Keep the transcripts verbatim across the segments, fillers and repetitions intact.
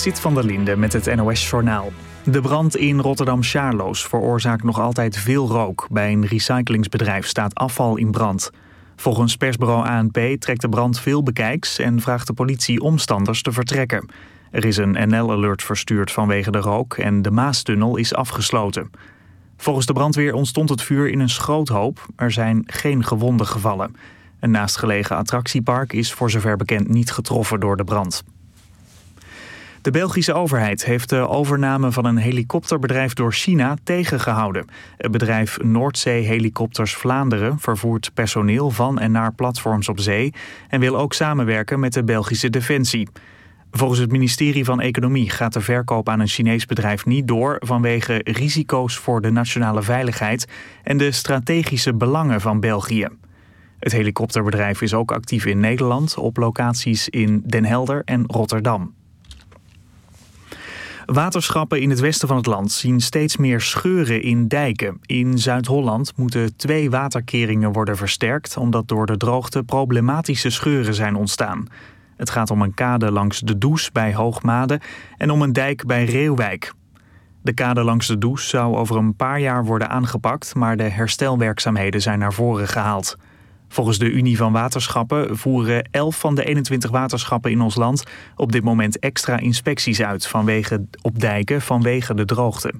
Zit van der Linde met het N O S-journaal. De brand in Rotterdam-Charloes veroorzaakt nog altijd veel rook. Bij een recyclingsbedrijf staat afval in brand. Volgens persbureau A N P trekt de brand veel bekijks en vraagt de politie omstanders te vertrekken. Er is een N L-alert verstuurd vanwege de rook en de Maastunnel is afgesloten. Volgens de brandweer ontstond het vuur in een schroothoop. Er zijn geen gewonden gevallen. Een naastgelegen attractiepark is voor zover bekend niet getroffen door de brand. De Belgische overheid heeft de overname van een helikopterbedrijf door China tegengehouden. Het bedrijf Noordzee Helikopters Vlaanderen vervoert personeel van en naar platforms op zee en wil ook samenwerken met de Belgische Defensie. Volgens het ministerie van Economie gaat de verkoop aan een Chinees bedrijf niet door vanwege risico's voor de nationale veiligheid en de strategische belangen van België. Het helikopterbedrijf is ook actief in Nederland op locaties in Den Helder en Rotterdam. Waterschappen in het westen van het land zien steeds meer scheuren in dijken. In Zuid-Holland moeten twee waterkeringen worden versterkt omdat door de droogte problematische scheuren zijn ontstaan. Het gaat om een kade langs de Does bij Hoogmade en om een dijk bij Reeuwijk. De kade langs de Does zou over een paar jaar worden aangepakt, maar de herstelwerkzaamheden zijn naar voren gehaald. Volgens de Unie van Waterschappen voeren elf van de eenentwintig waterschappen in ons land op dit moment extra inspecties uit vanwege, op dijken vanwege de droogte.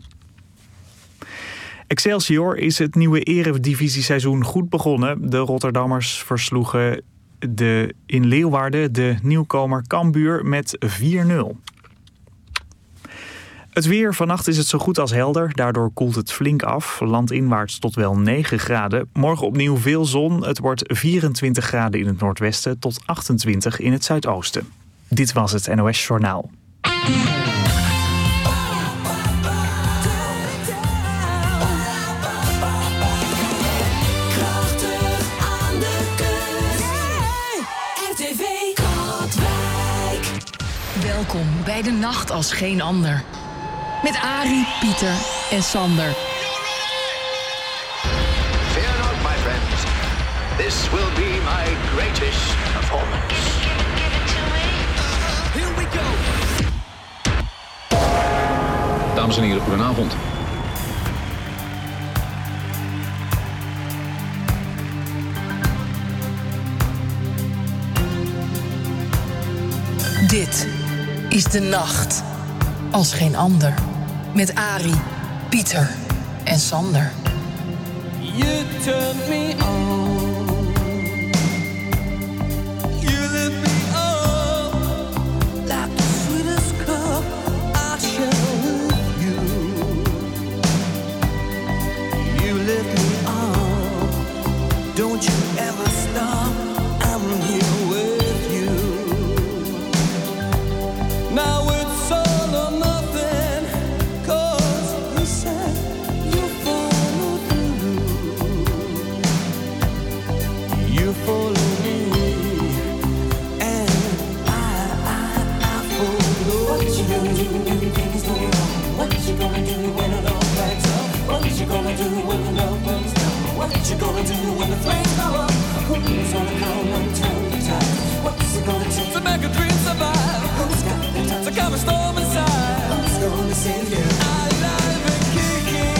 Excelsior is het nieuwe eredivisieseizoen goed begonnen. De Rotterdammers versloegen de, in Leeuwarden de nieuwkomer Cambuur met vier nul. Het weer, vannacht is het zo goed als helder. Daardoor koelt het flink af. Landinwaarts tot wel negen graden. Morgen opnieuw veel zon. Het wordt vierentwintig graden in het noordwesten tot achtentwintig in het zuidoosten. Dit was het N O S Journaal. Welkom bij De Nacht als Geen Ander. Met Arie, Pieter en Sander. Fear not, my friends. This will be my greatest performance. Here we go. Dames en heren, goedenavond. Dit is De Nacht als Geen Ander. Met Arie, Pieter en Sander. You turn me on. You lift me up like the sweetest cup I share with you. You lift me up. Don't you ever stop. I'm here with you. Now it's all or nothing. Follow me, and I, I, I follow. What you gonna do when things go wrong? What you gonna do when it all backs up? What you gonna do when the love burns down? What you gonna do when the flames go up? Who's gonna come and turn the tide? What's it gonna take to make a dream survive? Who's got the time to calm a storm inside? Who's gonna save you? Alive and kicking.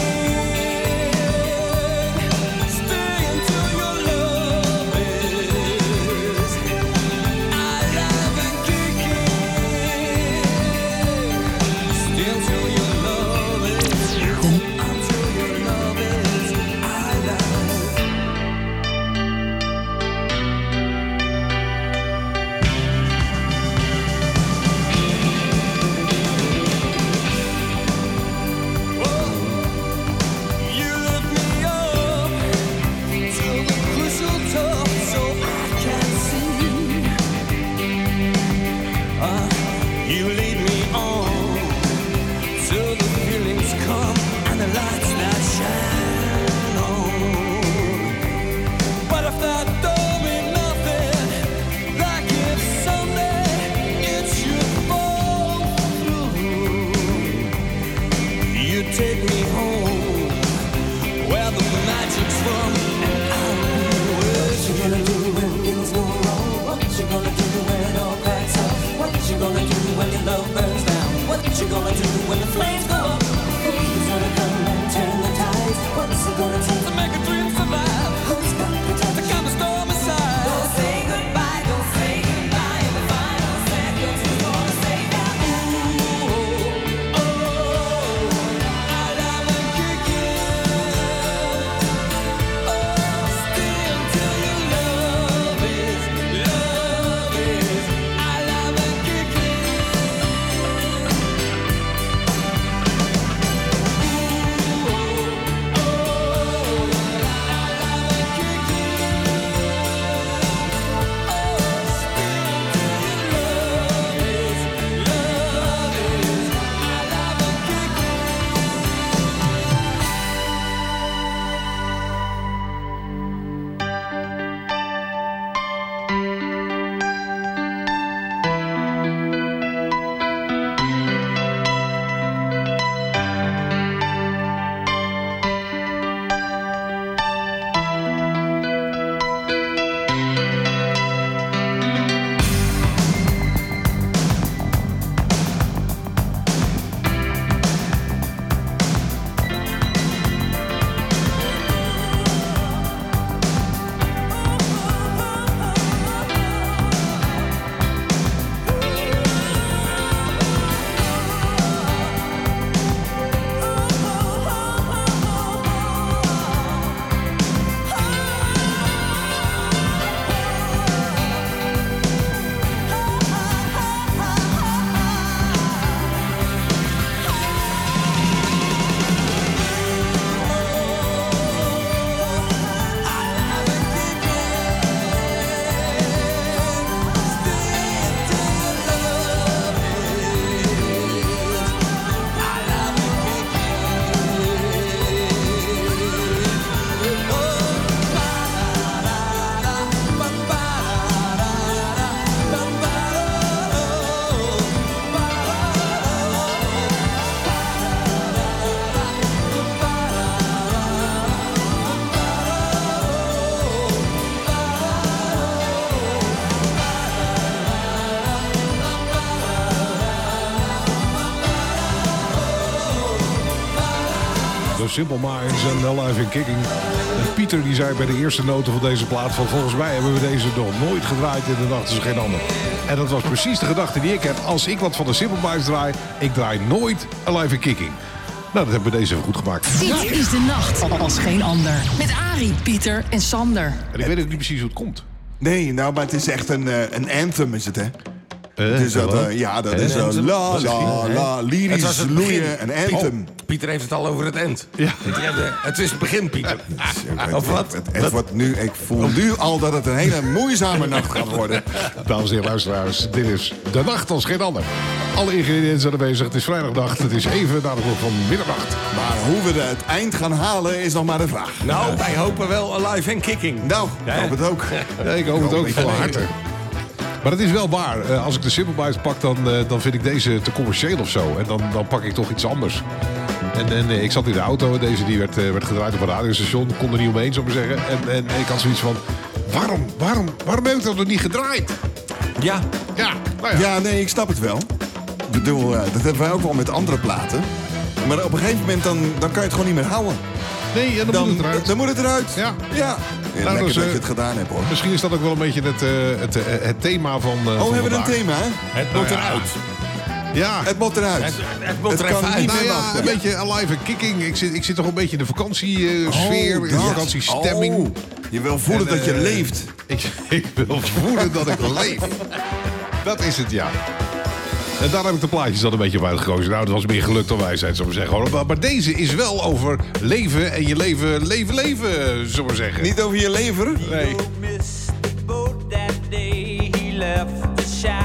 Simple Minds en Alive and Kicking. En Pieter die zei bij de eerste noten van deze plaat van volgens mij hebben we deze nog nooit gedraaid in de nacht als geen ander. En dat was precies de gedachte die ik heb. Als ik wat van de Simple Minds draai, ik draai nooit Alive and Kicking. Nou, dat hebben we deze even goed gemaakt. Dit is de nacht als geen ander. Met Arie, Pieter en Sander. En ik weet ook niet precies hoe het komt. Nee, nou, maar het is echt een, uh, een anthem, is het, hè? Uh, het is dat, uh, ja, dat uh, is uh, la, Wat zegt la, hij? la, lyrisch loeien, een anthem. Oh, Pieter heeft het al over het end. Ja. Het is het begin, Pieter. Of wat? Het, het, het wordt nu, ik voel nu al dat het een hele moeizame nacht gaat worden. Dames en heren luisteraars, dit is de nacht als geen ander. Alle ingrediënten zijn aanwezig. Het is vrijdagnacht. Het is even na de klok van middernacht. Maar hoe we het eind gaan halen is nog maar de vraag. Nou, wij hopen wel Alive and Kicking. Nou, ik hoop het ook. Ja, ik hoop het ook van harte. Maar het is wel waar. Als ik de Simple Minds pak, dan, dan vind ik deze te commercieel of zo. En dan, dan pak ik toch iets anders. En, en ik zat in de auto en deze die werd, werd gedraaid op een radiostation. Ik kon er niet omheen, zou ik maar zeggen. En, en ik had zoiets van, waarom, waarom, waarom heb ik dat nog niet gedraaid? Ja. Ja, nou ja. Ja, nee, ik snap het wel. Ik bedoel, uh, dat hebben wij ook wel met andere platen. Maar op een gegeven moment dan, dan kan je het gewoon niet meer houden. Nee, en dan, Dan, moet het eruit. dan moet het eruit. Ja. Ja. Ja, Nou, lekker dus, dat uh, je het gedaan hebt, hoor. Misschien is dat ook wel een beetje het, uh, het, uh, het thema van uh, Oh, van hebben we een vandaag. thema, hè? Het moet eruit. Ja. Het moet eruit. Het, het moet Het er kan even uit. niet Nou meer ja, wachten. een beetje alive and kicking. Ik zit, ik zit toch een beetje in de vakantiesfeer, Oh, in de dat. vakantiestemming. Oh, je wil voelen En, dat je uh, leeft. Ik, ik wil voelen dat ik leef. Dat is het, ja. En daar heb ik de plaatjes dan een beetje op uitgekozen. Nou, dat was meer geluk dan wijsheid, zullen we zeggen. Maar, maar deze is wel over leven en je leven, leven, leven, zullen we zeggen. Niet over je lever? Nee. Missed the boat that day he left the shack.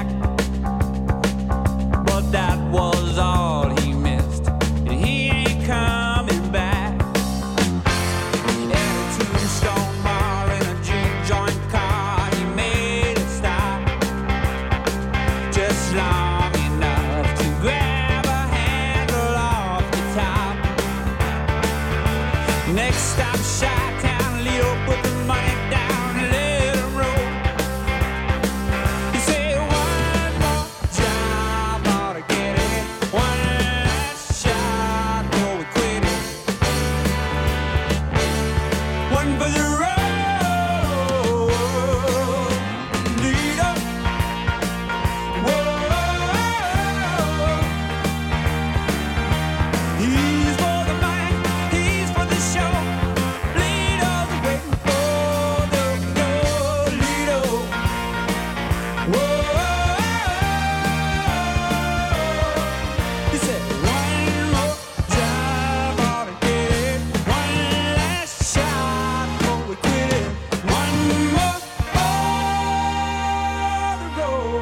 But that was all he missed. And he ain't coming back. At a tombstone bar in a juke joint car, he made a stop. Just long enough to grab a handle off the top. Next stop, Chi-Town, Leo put the money down and let it roll. He said, one more job, ought to get it. One last shot, before we quit it. One for the road, lead up. Whoa, he's for the money, he's for the show. Lido's waiting for the go, Lido. Whoa, he said one more job, ought to get it. One last shot before we quit it. One more for the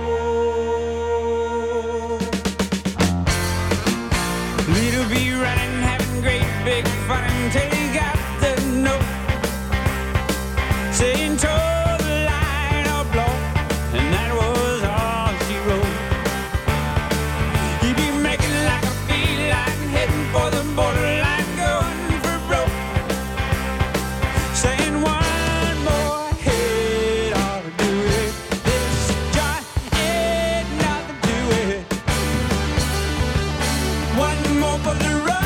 road. Little be running, having great big fun until he got the note saying toe the line or blow, and that was all she wrote. He'd be making like a feline, heading for the borderline, going for broke, saying one more hit ought to do it. This joint ain't nothing to it. One more for the road.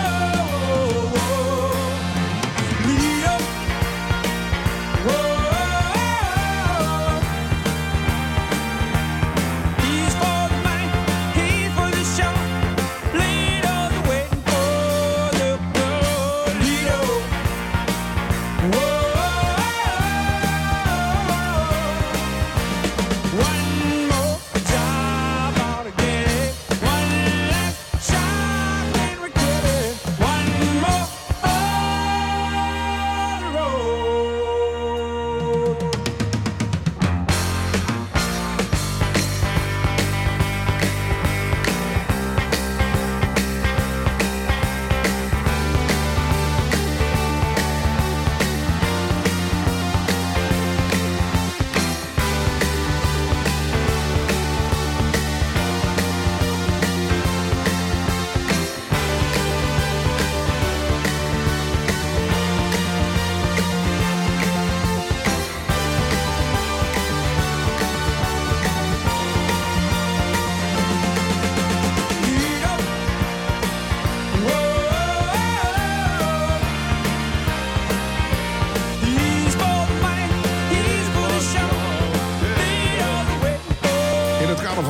Lead up. Whoa. He's for the money, he's for the show. Lido's waiting for the go. Lido. Whoa.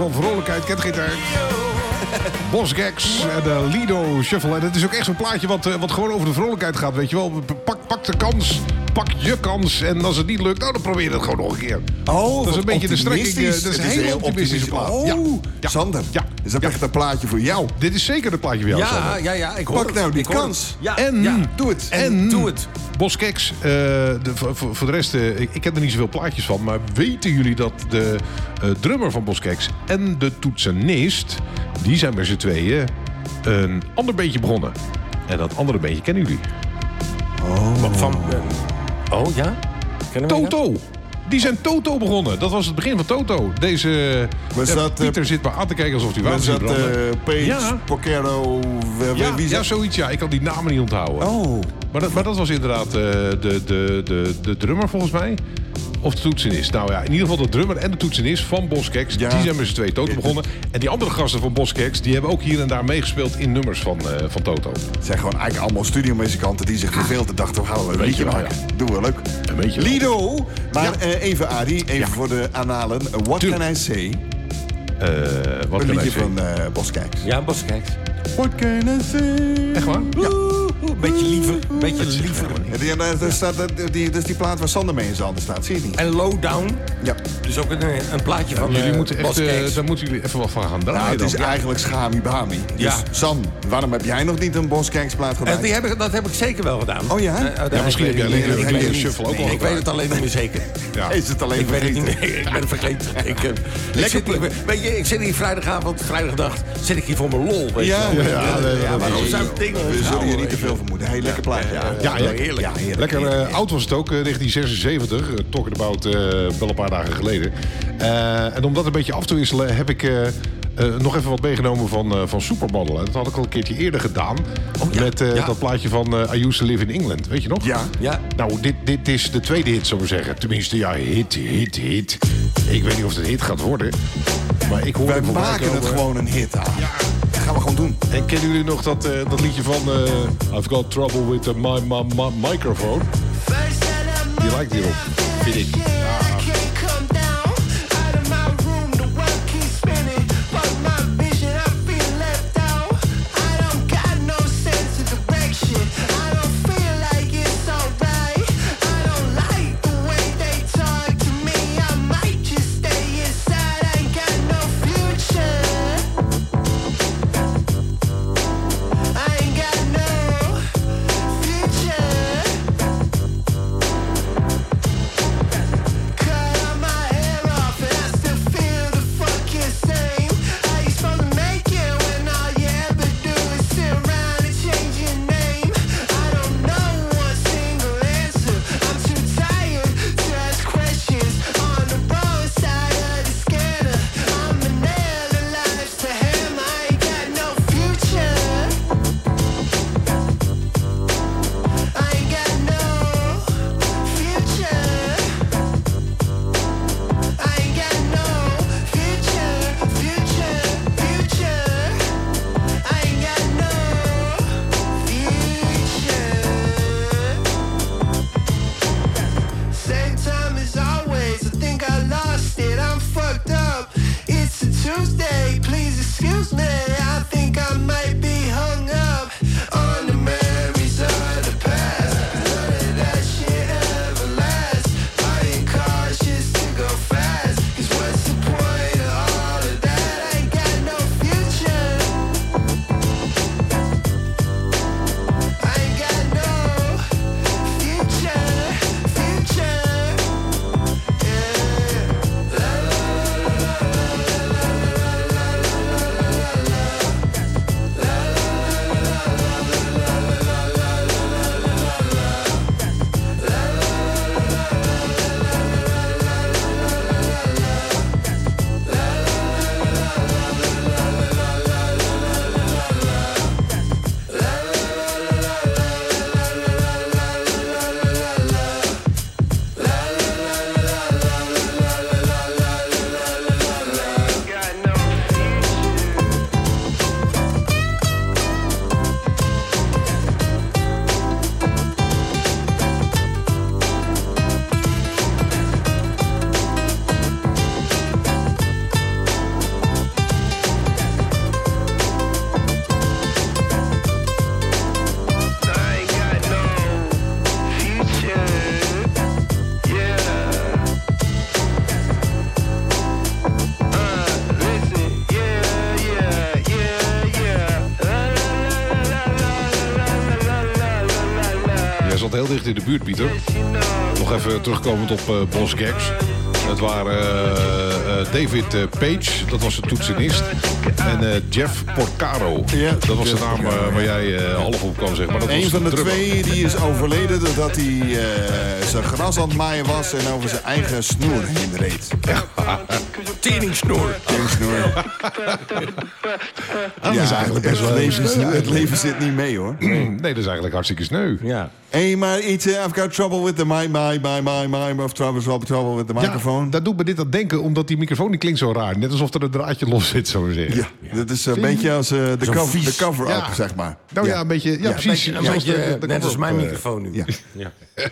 van vrolijkheid. Kent geen tijd. Boss Gags en de Lido Shuffle. En het is ook echt zo'n plaatje wat, wat gewoon over de vrolijkheid gaat. Weet je wel, pak, pak de kans. Pak je kans. En als het niet lukt, nou, dan probeer je het gewoon nog een keer. Oh, dat is een beetje de strekking. Dat is het een hele optimistische plaat. Oh, ja. Ja. Sander, ja. is dat ja. echt een plaatje voor jou? Dit is zeker een plaatje voor jou, Ja, Sander. ja, ja, ik hoor Pak het. nou die Ik hoor kans. het. Ja, En, ja. Doe het. En, Doe het. Boss Gags, uh, de, voor, voor de rest, uh, ik, ik heb er niet zoveel plaatjes van. Maar weten jullie dat de uh, drummer van Boss Gags en de toetsenist, die zijn met z'n tweeën een ander beetje begonnen. En dat andere beetje kennen jullie. Oh. Van, uh, oh, ja? Kennen we Toto. Die zijn Toto begonnen. Dat was het begin van Toto. Deze Was ja, dat, Pieter uh, zit maar aan te kijken alsof hij Was water dat ziet branden. uh, Page, Ja. Pocero, uh, Ja, wie ja, zat- zoiets. Ja, ik kan die namen niet onthouden. Oh. Maar dat, maar dat was inderdaad uh, de, de, de, de drummer volgens mij. Of de toetsenist. Nou ja, in ieder geval de drummer en de toetsenist van Boss Gags. Ja. Die zijn met z'n twee Toto begonnen. En die andere gasten van Boss Gags, die hebben ook hier en daar meegespeeld in nummers van, uh, van Toto. Het zijn gewoon eigenlijk allemaal studiomuzikanten die zich verveelden. Dachten, we gaan een Weet liedje je wel, maken. Doen we leuk. Een beetje wel. Lido. Maar Ja. uh, even Adi, even Ja. voor de aanhalen. Uh, What Tuurlijk. Can I Say? Uh, wat Een kan liedje hij van uh, Boss Gags. Ja, Bos, kijk. What can I say? Echt waar? Ja. Een beetje liever. Een beetje liever. Ja, die, daar, daar staat, dat, die, dat is die plaat waar Sander mee in zijn handen staat. Zie je het niet? En Lowdown. Ja. Dus ook een, een plaatje van Jullie uh, moeten echt, Boss uh, Gags. daar moeten jullie even wat van gaan draaien. Nou, het is dan. eigenlijk Schami Bami. Dus Ja. Sam, waarom heb jij nog niet een Boss Gags plaat En gemaakt? die heb ik, dat heb ik zeker wel gedaan. Oh ja? Uh, Ja, misschien heb jij alleen dat de heb je Lido niet. Shuffle ook Nee, al ik weet gedaan. het alleen nog niet zeker. Ja. Is het alleen Ik weet het vergeten? niet meer. Ik ben het vergeten. Ik, uh, ik Lekker zit hier, plek. weet je, ik zit hier vrijdagavond, vrijdagnacht, zit ik hier voor mijn lol. Weet Ja, je wel. ja, ja, nee, ja, dat maar is- hoe zou ik dingen We zullen je onthouden, niet te weet je veel vermoeden. Hey, lekker plaat. Ja, Ja, ja, heerlijk. Ja, heerlijk. Lekker uh, heerlijk. oud was het ook, uh, negentien zesenzeventig. Uh, talking about uh, wel een paar dagen geleden. Uh, en om dat een beetje af te wisselen heb ik uh, uh, nog even wat meegenomen van, uh, van Supermodel. Dat had ik al een keertje eerder gedaan. Oh, ja. Met uh, Ja. dat plaatje van uh, I Used to Live in England. Weet je nog? Ja. Ja. Nou, dit, dit is de tweede hit, zou ik maar zeggen. Tenminste, ja, hit, hit, hit. Ik weet niet of het een hit gaat worden. Maar ik hoor Wij hem voorbij maken het komen. gewoon een hit aan. Dat gaan we gewoon doen. En kennen jullie nog dat, uh, dat liedje van uh, I've got trouble with the my, my, my microphone? Die lijkt hierop, vind ik. buurt, Pieter. Nog even terugkomend op uh, Boss Gags. Het waren uh, uh, David uh, Page, dat was de toetsenist. En uh, Jeff Porcaro. Ja, dat was Jeff de naam uh, waar jij uh, half op kwam, zeg maar. Dat Een was van de, de twee die is overleden doordat hij uh, zijn gras aan het maaien was en over zijn eigen snoer heen reed. Teringssnoer. Teringssnoer. Dat is eigenlijk best wel het, leven, sneu, het leven zit niet mee, hoor. Nee, dat is eigenlijk hartstikke sneu. Ja. Hé, hey, maar iets, uh, I've got trouble with the mic, my, my, my, my, of trouble, trouble, trouble with the microphone. Ja, dat doet me dit aan denken, omdat die microfoon die klinkt zo raar. Net alsof er een draadje los zit, zo zeggen. Ja, ja. Dat is een beetje als uh, de, cover, de cover-up, ja. zeg maar. Nou ja, ja een beetje, ja, Ja, precies. Een beetje, een Zoals beetje, de- de net als cover-up, mijn uh, microfoon nu. ja. Ja.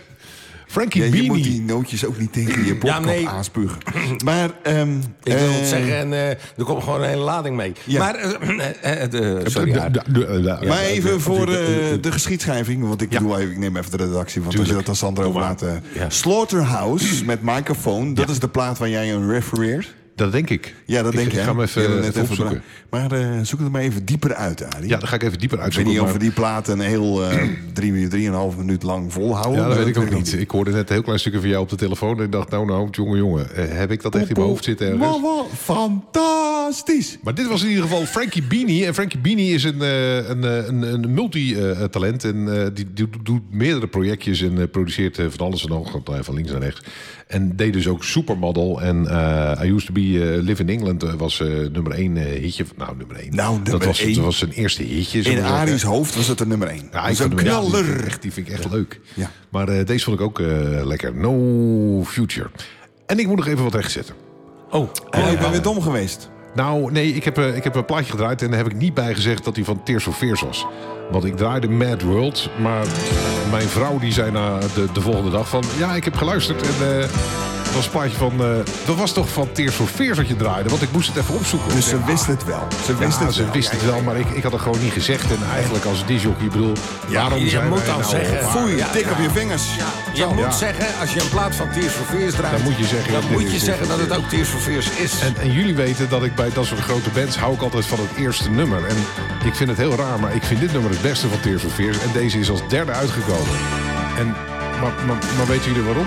Frankie Ja, je Beanie. moet die nootjes ook niet tegen je podcast nee. aanspugen. Maar, um, Ik wil eh, het zeggen en uh, er komt gewoon een hele lading mee. Ja. Maar, uh, uh, de, sorry. De- ja. de- de- de- maar de- even de- voor de- uh, de geschiedschrijving. Want ik Ja. bedoel, even, ik neem even de redactie. Want Tuurlijk. als je dat aan Sandra Doe maar. overlaat. Uh, Ja. Slaughterhouse met microfoon. Dat Ja. is de plaat waar jij een refereert. Dat denk ik. Ja, dat ik, denk ik je. ga hem hè? even, Je hebt het even net opzoeken. Maar uh, zoek het maar even dieper uit, Arie. Ja, dan ga ik even dieper Ik weet uitzoeken. niet of we maar- die plaat een heel uh, drie, drieënhalf minuut lang volhouden. Ja, dat weet ik ook weet niet. Ik hoorde net een heel klein stukje van jou op de telefoon. En ik dacht, nou, nou, jongen, jongen. eh, Heb ik dat echt in mijn hoofd zitten ergens? Wow, wow, fantastisch. Maar dit was in ieder geval Frankie Beanie. En Frankie Beanie is een, eh, een, eh, een, een multi-talent. En eh, die, die doet meerdere projectjes en eh, produceert eh, van alles en nog wat, eh, van links naar rechts. En deed dus ook Supermodel. En eh, I Used to Be eh, Live in England eh, was eh, nummer één eh, hitje. Nou, nummer één. Nou, nummer dat was, één. Dat was zijn eerste hitje. zullen In we zeggen. Arie's hoofd was het de nummer één. Ja, dat ik is een vond hem- ja, die vind knaller. ik echt- die vind ik echt leuk. Ja. Maar eh, deze vond ik ook eh, lekker. No Future. En ik moet nog even wat rechtzetten. Oh, Oh, ik ben weer dom geweest. Nou, nee, ik heb, eh, ik heb een plaatje gedraaid en daar heb ik niet bij gezegd dat hij van Tears for Fears was. Want ik draaide Mad World, maar mijn vrouw die zei na de, de volgende dag van... Ja, ik heb geluisterd en uh, dat was een plaatje van... Uh, dat was toch van Tears for Fears wat je draaide? Want ik moest het even opzoeken. Dus ze Ik wist denk, het wel. Ze ah, wist ja, het ze wel. wist het wel, maar ik, ik had het gewoon niet gezegd. En eigenlijk als disjockey, ik bedoel... waarom je zijn moet wij dan nou zeggen, op- Foei, Ja, tik ja. op je vingers. Je Zo. moet Ja. zeggen, als je een plaat van Tears for Fears draait... Dan moet je zeggen dan dat moet dit je is zeggen Tears dat for het ook Tears for Fears is. En, en jullie weten dat ik bij dat soort grote bands hou ik altijd van het eerste nummer. En ik vind het heel raar, maar ik vind dit nummer het beste van Tears for Fears. En deze is als derde uitgekomen. En, maar, maar, maar weten jullie waarom?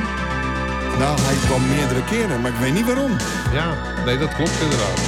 Nou, hij kwam meerdere keren, maar ik weet niet waarom. Ja, nee, dat klopt inderdaad.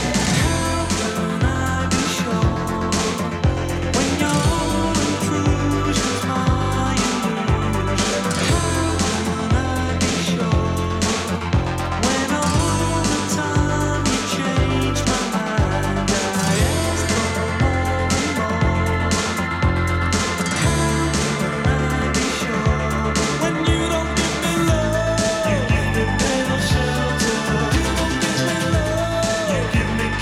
Give me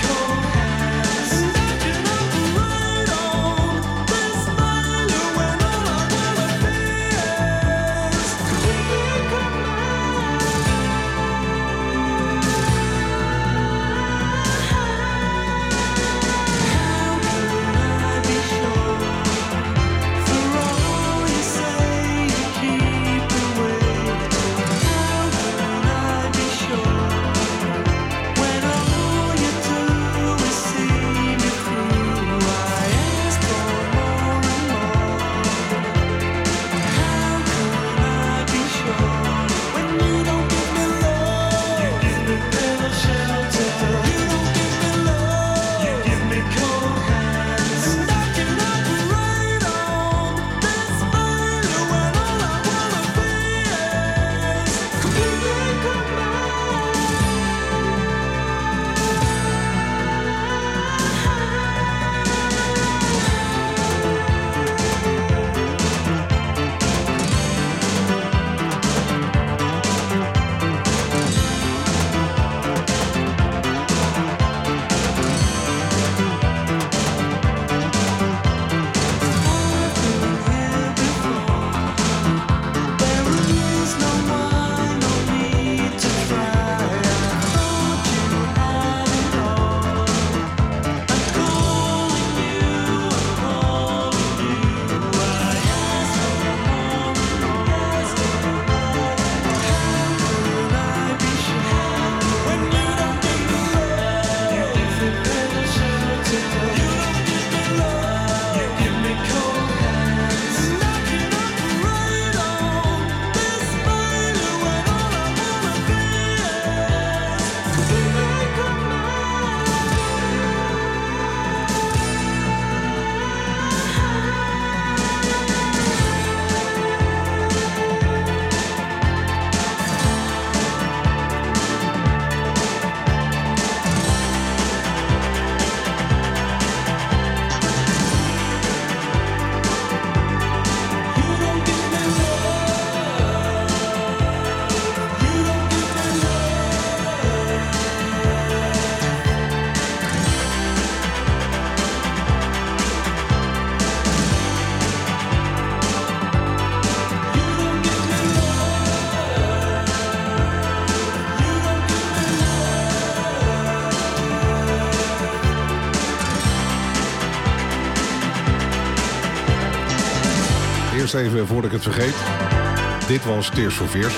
eerst even, voordat ik het vergeet. Dit was Tears for Fears.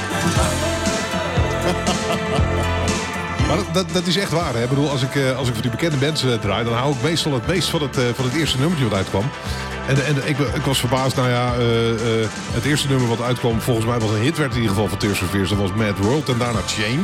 Maar dat, dat, dat is echt waar. Hè? Ik bedoel, als ik, uh, als ik voor die bekende bands uh, draai... dan hou ik meestal het meest van het, uh, van het eerste nummertje wat uitkwam. En, en ik, ik was verbaasd. Nou ja, uh, uh, het eerste nummer wat uitkwam... volgens mij was een hit, werd in ieder geval van Tears for Fears. Dat was Mad World en daarna Change.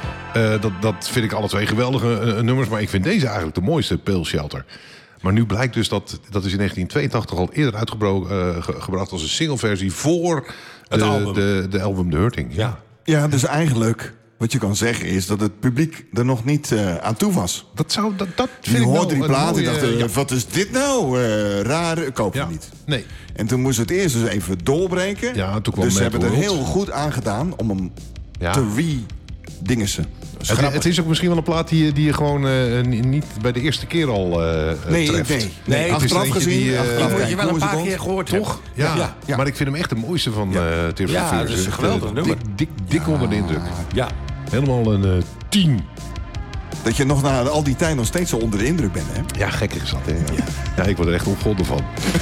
Uh, dat, dat vind ik alle twee geweldige uh, nummers. Maar ik vind deze eigenlijk de mooiste, Pale Shelter. Maar nu blijkt dus dat... dat is in negentien tweeëntachtig al eerder uitgebracht uh, ge, gebracht als een singleversie... voor het de, album. De, de album The Hurting. Ja. Ja, dus eigenlijk... wat je kan zeggen is dat het publiek er nog niet uh, aan toe was. Dat, zou, dat, dat vind je ik hoorde wel die plaat en mooie, dacht, uh, ja. wat is dit nou? Uh, raar, ik koop Ja. het niet. Nee. En toen moest het eerst dus even doorbreken. Ja, toen kwam dus ze Mad hebben er World. heel goed aan gedaan om hem Ja. te re-dingessen. Het, het is ook misschien wel een plaat die, je- die je gewoon uh, niet bij de eerste keer al uh, Nee, treft. nee. Nee, het is achteraf eentje gezien, die, uh, achteraf Die moet Kijk, je wel een hoe is paar het keer ons? gehoord Toch? hebben. Ja. Ja. Ja. Maar ik vind hem echt de mooiste van Ja. uh, Tears Ja, for Fears. dat is een Echt, geweldig uh, nummer. Dik, dik, dik onder de indruk. Ja. Helemaal een uh, tien. Dat je nog na al die tijd nog steeds zo onder de indruk bent, hè? Ja, gekkig is dat, hè? Ja. Ja, ik word er echt opgewonden van.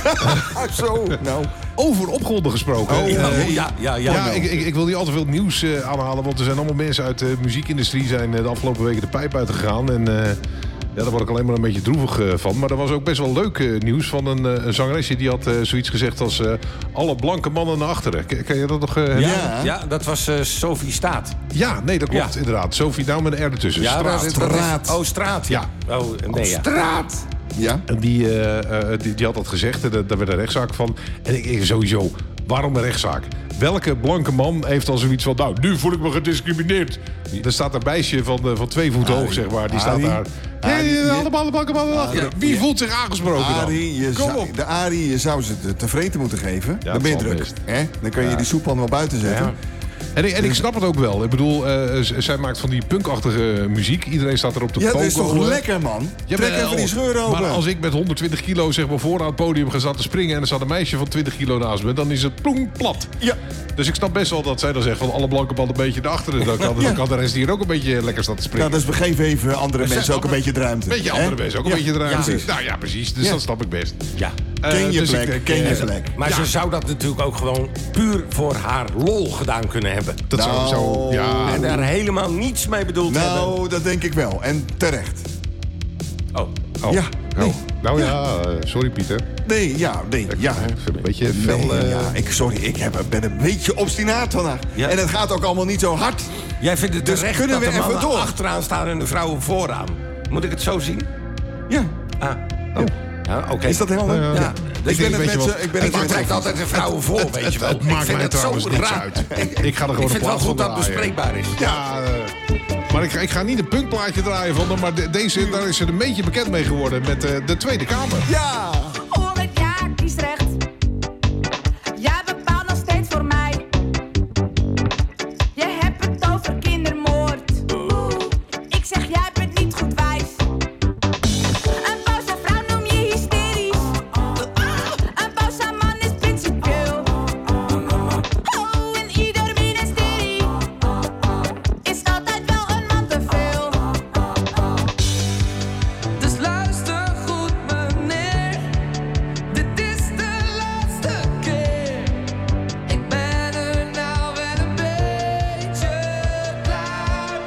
Ah, zo, nou. Over opgewonden gesproken. Oh, Uh, Ja, ja, ja, ja. Ja, ik, ik, ik wil niet al te veel nieuws uh, aanhalen, want er zijn allemaal mensen uit de muziekindustrie zijn uh, de afgelopen weken de pijp uitgegaan. En uh, ja, daar word ik alleen maar een beetje droevig uh, van. Maar er was ook best wel leuk uh, nieuws van een, uh, een zangeresje die had uh, zoiets gezegd als uh, alle blanke mannen naar achteren. K- kan je dat nog uh, herinneren? Ja. Ja, dat was uh, Sophie Staat. Ja, nee, dat klopt Ja. inderdaad. Sophie, nou met een R ertussen. Ja, Straat. dat is- Straat. Oh, Straat. Ja. Oh, nee, ja. Straat! Ja? En die, uh, uh, die, die had dat gezegd en daar werd een rechtszaak van. En ik, ik sowieso, waarom een rechtszaak? Welke blanke man heeft dan zoiets van... nou, nu voel ik me gediscrimineerd. Er staat een meisje van, uh, van twee voet Arie. hoog, zeg maar. Die Arie. staat daar... Arie, Nee, je- allemaal de blanke mannen achter. Arie. Wie voelt zich aangesproken dan? Arie, je Kom zou- op. de Arie, je zou ze te, te vreten moeten geven. Ja, dan ben je dat zal druk. best. Hè? Dan kan je die soeppan wel buiten zetten. Ja. En, ik- en ik snap het ook wel. Ik bedoel, uh, z- zij maakt van die punkachtige muziek. Iedereen staat erop te Ja, dat is pogoen. toch lekker, man? Trek Jawel. even die scheur open. Maar als ik met honderdtwintig kilo zeg maar voor aan het podium ga zitten springen... en er staat een meisje van twintig kilo naast me... dan is het ploem plat. Ja. Dus ik snap best wel dat zij dan zegt van alle blanke banden een beetje naar achteren. Dan kan, Ja. dan kan de rest hier ook een beetje lekker staan te springen. Nou, dus we geven even andere mensen ook een beetje de ruimte. Beetje hè? andere mensen ook een Ja. beetje de ruimte. Ja, precies. Nou ja, precies. Dus Ja. dat snap ik best. Ja. Eh, Ken je dus plek, ik, ken je eh, plek. Maar Ja. ze zou dat natuurlijk ook gewoon puur voor haar lol gedaan kunnen hebben. Dat zou Nou, zo... Ja, En daar helemaal niets mee bedoeld hebben. Nou, dat denk ik wel. En terecht. Oh. oh. ja, nee. Oh. Nou ja, eh, sorry Pieter. Nee, ja, nee, ja. Ik vind het een beetje fel... Nee, eh, ja, ik, sorry, ik heb, ben een beetje obstinaat vandaag. Ja. En het gaat ook allemaal niet zo hard. Jij vindt het Dus terecht kunnen dat we de even mannen door? achteraan staan en de vrouwen vooraan. Moet ik het zo zien? Ja, Ah. Oh. Ja, oké. is dat helder? Ja. Ja. Ik ben het weet je met wat? ze... Ik ben Ik het met trek ze- altijd de vrouwen voor, weet je wel. Het maakt ik vind mij het zo trouwens niks raar. uit. Ik ga er gewoon Ik een vind het wel plaat van goed dat het draaien. bespreekbaar is. Ja, eh, maar ik, ik ga niet een punkplaatje draaien van hem. Maar de- deze, daar is ze een beetje bekend mee geworden met eh, de Tweede Kamer. Ja! honderd jaar kiesrecht. Jij bepaalt nog steeds voor mij. Je hebt het over kindermoord. Ik zeg jij bent niet goed wijs. Een boze vrouw noem je hysterisch. Een boze man is principieel. Oh, in ieder ministerie is altijd wel een man te veel. Dus luister goed, meneer. Dit is de laatste keer. Ik ben er nou wel een beetje klaar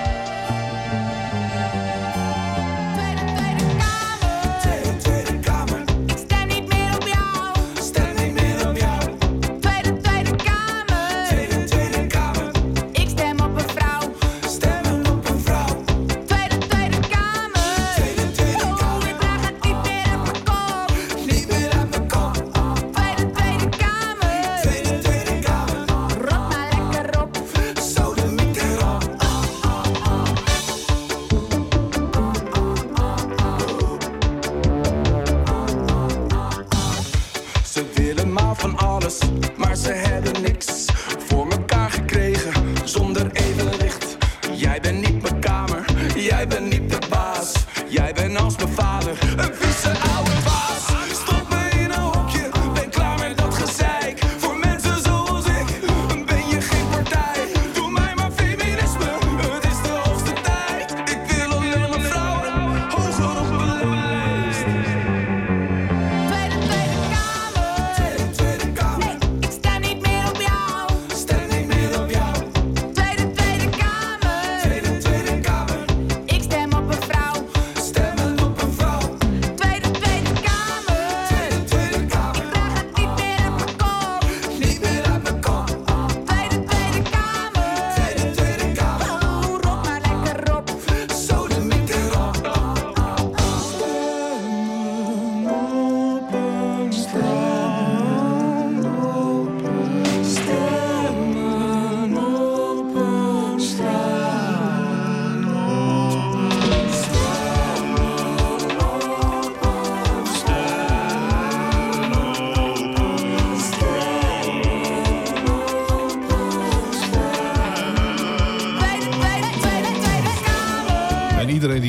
Tweede, Tweede Kamer. Tweede Kamer, Ik stem niet meer op jou. stem niet meer op jou. Tweede, Tweede Kamer. Tweede, Tweede Kamer, Ik stem op een vrouw. stemmen op een vrouw. Tweede, Tweede Kamer. Tweede, Tweede Oh, ik draag het niet meer uit mijn kop. Niet meer uit mijn kop. Tweede, Tweede Kamer. Tweede, Tweede Kamer, Rot maar lekker op. zo de mikker op. Ze willen maar van alles, maar ze hebben niks voor mekaar gekregen zonder evenwicht. Jij bent niet mijn kamer, jij bent niet de baas. Jij bent als mijn vader, een vieze oude baas. Stop me in een hokje, ben klaar met dat gezeik. Voor mensen zoals ik ben je geen partij. Doe mij maar feminisme, het is de hoogste tijd. Ik wil alleen maar vrouwen, hoger op de lijst. Tweede, Tweede Kamer. Tweede, Tweede Kamer, Nee,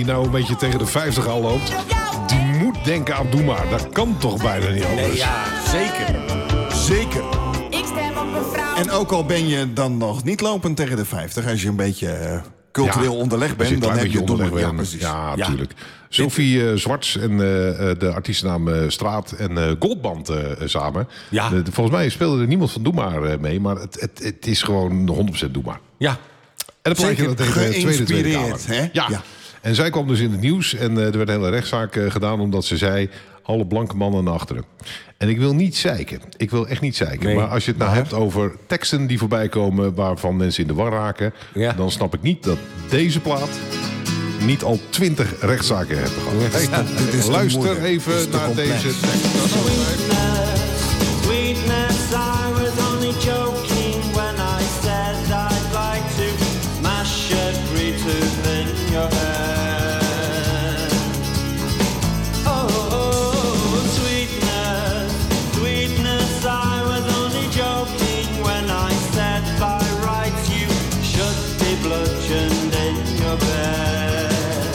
die nou een beetje tegen de vijftig al loopt... die moet denken aan Doe Maar. Dat kan toch bijna niet anders? Nee, ja, zeker. Zeker. Ik stem op mevrouw. En ook al ben je dan nog niet lopend tegen de vijftig... als je een beetje uh, cultureel Ja, onderlegd als je een bent... dan klein heb je beetje Doe Maar. onderlegd Ja, bent. precies. Ja, natuurlijk. Sophie uh, Zwarts en uh, de artiestennaam uh, Straat en uh, Goldband uh, samen. Ja. De, de, volgens mij speelde er niemand van Doe Maar uh, mee... maar het, het, het is gewoon honderd procent Doe Maar. Ja. En dan plaatje Zeker dat tegen de Tweede, Tweede Kamer. geïnspireerd, hè? Ja. Ja. En zij kwam dus in het nieuws en uh, er werd een hele rechtszaak uh, gedaan... omdat ze zei, alle blanke mannen naar achteren. En ik wil niet zeiken. Ik wil echt niet zeiken. Nee, maar als je het nou maar... hebt over teksten die voorbij komen... waarvan mensen in de war raken... Ja. dan snap ik niet dat deze plaat... niet al twintig rechtszaken heeft gehad. Hey, te- dit is te luister moeilijk. Dit even is te naar complex. deze tekst. Dat is wel- Sweetness, I was only joking when I said I'd like to mash every tooth in your head. Oh, sweetness, sweetness, I was only joking when I said by rights you should be bludgeoned in your bed.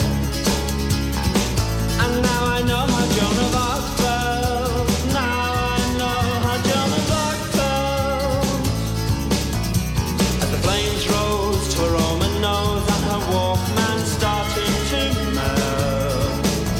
And now I know how Joan of Arc felt. Now I know how Joan of Arc felt. As the flames rose to her Roman nose and her Walkman started to melt.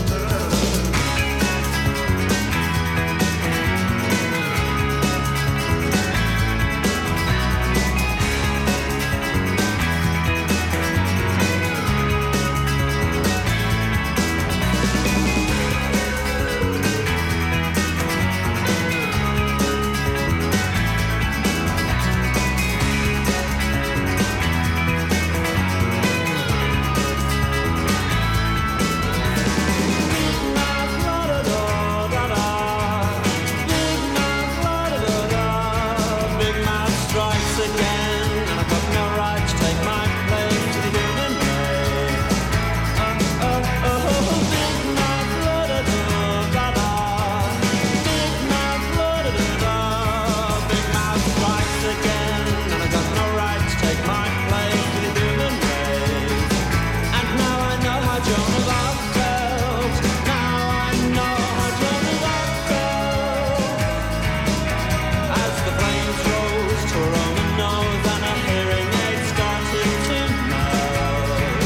Big mouth strikes again, and I've got no right to take my place to the human race. Oh, oh, oh, big mouth, la-da-da-da-da. Big mouth, la-da-da-da. Big mouth strikes again, and I've got no right to take my place to the human race. And now I know how Joan of Arc felt. Now I know how Joan of Arc felt. As the flames rose to her Roman nose and her hearing aid started to melt.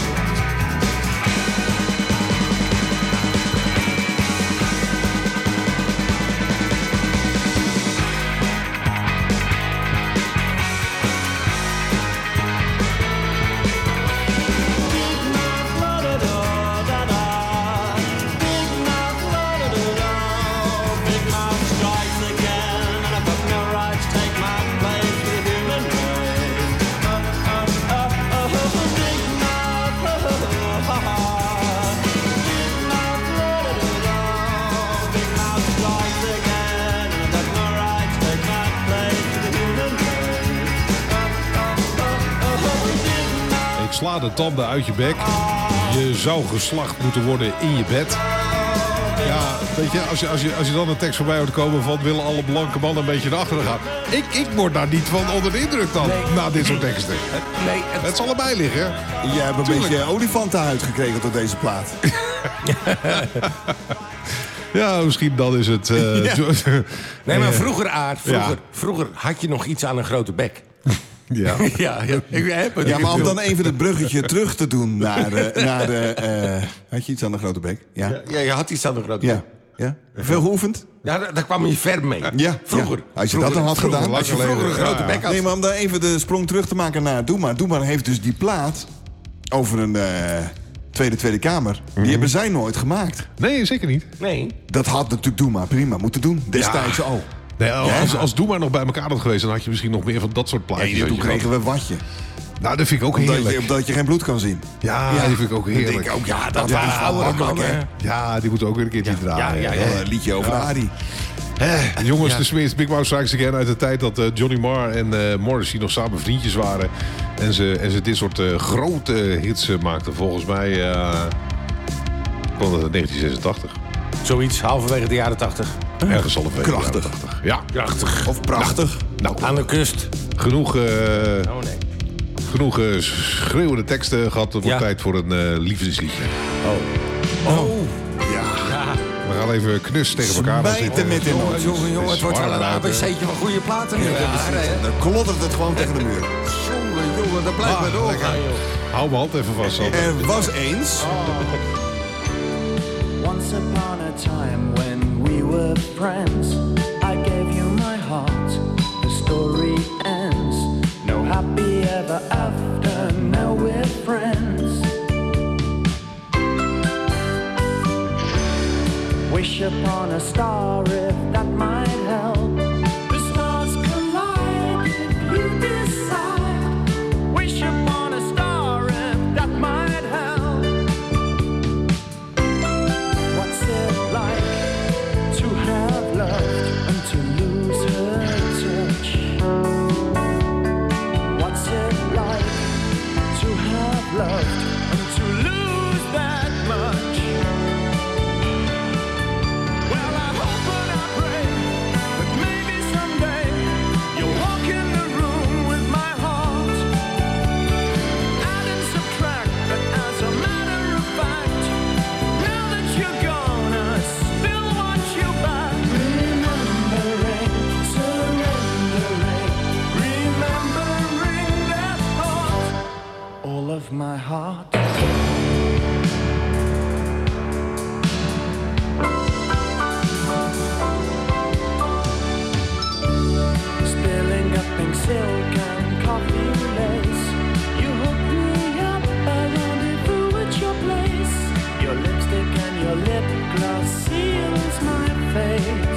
Big mouth, la-da-da-da-da. Big mouth, la-da-da-da. Big mouth strikes again, and I've got no right to take my place to the human race. Oh, oh, oh, oh, big mouth, ha, ha, ha. Big mouth, la-da-da-da. Big mouth strikes again, and I've got no right to take my place to the human race. Oh, oh, oh, oh, big mouth. Ik sla de tanden uit je bek. Je zou geslacht moeten worden in je bed. Ja, weet je, als je, als je, als je dan een tekst voorbij hoort komen van... willen alle blanke mannen een beetje naar achteren gaan. Ik, ik word daar niet van onder de indruk dan, na dit soort teksten. Nee, het... Het zal erbij liggen. Jij hebt een Tuurlijk. beetje olifantenhuid gekregen door deze plaat. Ja, misschien dan is het... eh, Ja. Jo- Nee, maar vroeger, Aard, vroeger, Ja. vroeger had je nog iets aan een grote bek. ja. Ja, ja, ik heb het. Ja, maar om dan even het bruggetje terug te doen naar de... Naar de eh, had je iets aan de grote bek? Ja. Ja, je had iets aan een grote Ja. bek. ja. Veel geoefend? Ja, daar, daar kwam je ver mee. Ja. Vroeger. Ja. Als je Vroeger- dat dan had vroeger- gedaan. Als je vroeger een grote bek had. Nee, maar om daar even de sprong terug te maken naar Doe Maar. Doe Maar heeft dus die plaat over een eh, Tweede Tweede Kamer. Die hebben zij nooit gemaakt. Nee, zeker niet. Nee. Dat had natuurlijk Doe Maar prima moeten doen. Destijds Ja. al. Nee, als, als Doe Maar nog bij elkaar had geweest... dan had je misschien nog meer van dat soort plaatjes. En had toen je kregen gehad. we watje. Nou, dat vind ik ook Omdat heerlijk. je, omdat je geen bloed kan zien. Ja, die vind ik ook Dan denk heerlijk. ik ook, ja, dat Ja, is oude makkelijk, mannen. hè. Ja, die moeten ook weer een keertje draaien. ja, ja. Wel Een liedje over Arie. Hè, jongens, de Smiths, Big Mouth Strikes Again uit de tijd dat eh, Johnny Marr en eh, Morrissey nog samen vriendjes waren. En ze, en ze dit soort eh, grote hits eh, maakten. Volgens mij eh kwam dat in negentien zesentachtig. Zoiets, halverwege de jaren tachtig. Ergens halverwege de jaren Krachtig. tachtig. Ja, Prachtig. Of prachtig. nou, Aan de kust. genoeg, eh, Oh nee. genoeg eh, schreeuwende teksten gehad. Het wordt Ja. tijd voor een eh, liefdesliedje. Oh. Oh. Ja. We gaan even knus tegen elkaar gaan Smijten zitten. met in Jongen, ons. jongen, jongen. Het wordt wel een warm buiten. A B C'tje van goede platen nu. Ja, precies. En dan kloddert het gewoon tegen de muur. Jongen, jongen, dat blijft Ah, maar doorgaan, lekker. joh. Hou mijn hand even vast. Sander. Er was eens... Once upon a time when we were friends, I gave you my heart. The story ends. No happy ever after. Now we're friends. Wish upon a star if that might help. The stars collide if you decide. Wish upon a star if that might help. What's it like to have loved and to lose her touch? What's it like to have loved and to lose that much? Well, I hope and I pray that maybe someday you'll walk in the room with my heart. Add and subtract, but as a matter of fact, now that you're gone, I still want you back. Remembering, surrendering, remembering that thought, all of my heart. Spilling up pink silk and coffee lace. You hook me up, I rendezvous at your place. Your lipstick and your lip gloss seals my fate.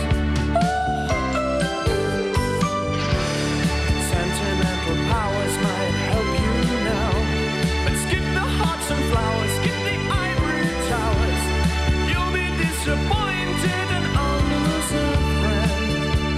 Sentimental powers might help you now, but skip the hearts and flowers, skip the ivory towers. You'll be disappointed and I'll lose a friend.